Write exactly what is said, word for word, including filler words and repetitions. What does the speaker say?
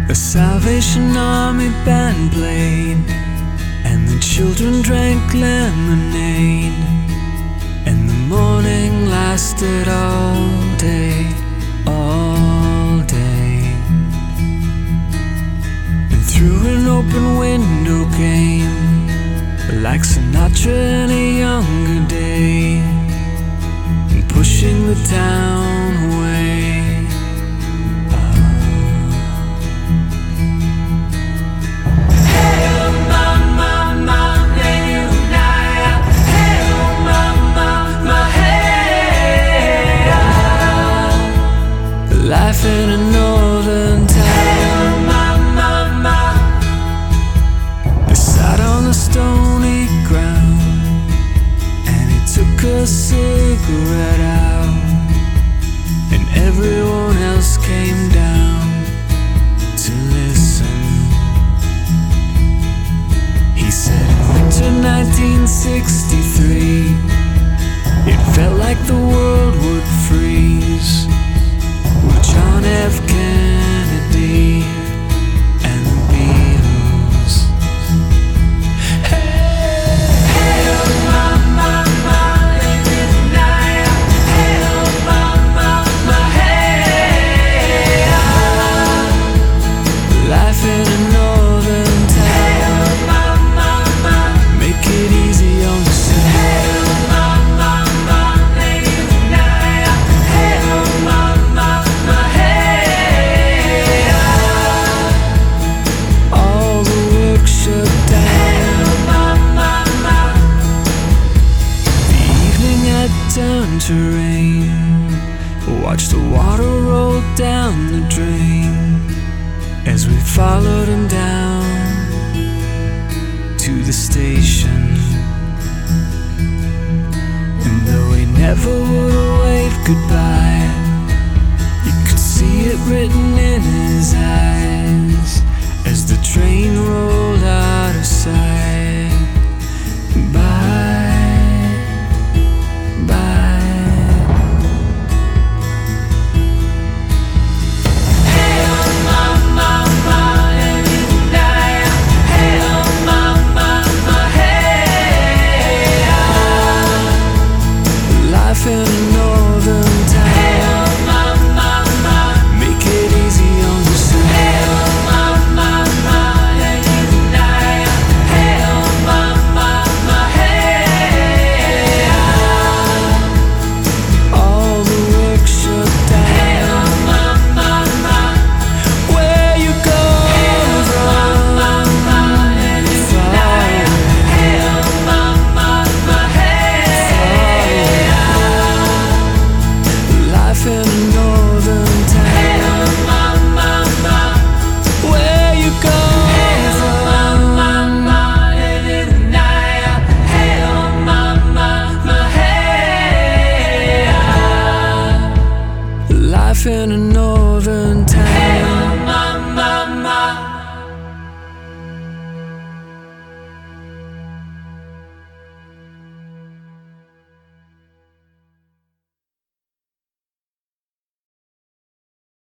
A Salvation Army band played, and the children drank lemonade, and the morning lasted all day, all day. And through an open window came, like Sinatra in a younger day, and pushing the town away. Life in a northern town. They sat on the stony ground, and he took a cigarette out, and everyone else came down to listen. He said in winter nineteen sixty-three, it felt like the world would freeze with John F. Kennedy and the Beatles. Hey, hey, oh mama, mama, living night. Hey, oh mama, mama, hey, ah. Life in a northern town. Hey, oh mama, mama, make it easy on yourself. Hey, oh mama, mama, living night. Hey, oh mama. Turned to rain, watch the water roll down the drain as we followed him down to the station. And though he never would have waved goodbye, you could see it written in his eyes as the train rolled out of sight. Bye. Life in a northern town. Hey, oh mama, mama, make it easy on yourself. Hey, oh mama, mama, living night. Hey, oh mama, mama, hey, ah. All the work shut down. Hey, oh mama, mama, where you going from? Hey, oh mama, mama, living night. Hey, oh mama, mama, hey, life in a northern town. Hey, oh mama, mama, where you going hey, from? Oh mama, living the night. Hey, oh mama, mama, hey, ah. Life in a northern